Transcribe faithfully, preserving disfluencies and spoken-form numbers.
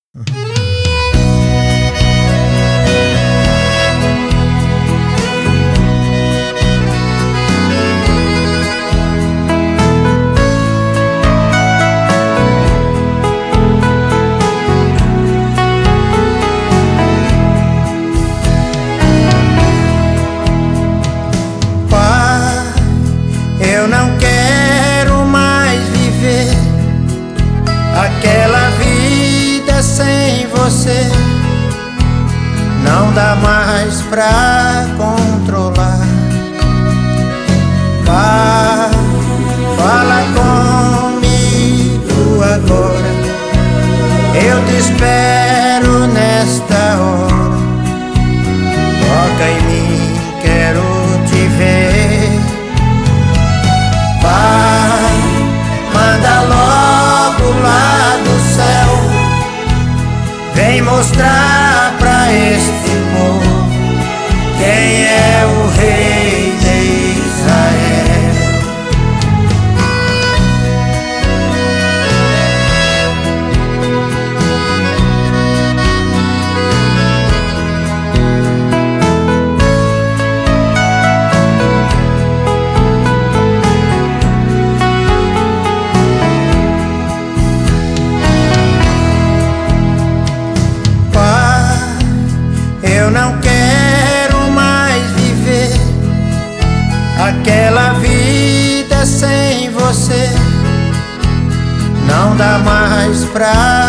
Eu não quero mais viver aquela vida sem você. Não dá mais pra controlar. Pai, fala comigo agora. Eu te espero nesta hora. Toca em mim, quero te ver. Pai, manda logo lá do céu. Vem mostrar pra este povo quem é o rei de Israel. Eu não quero mais viver aquela vida sem você. Não dá mais pra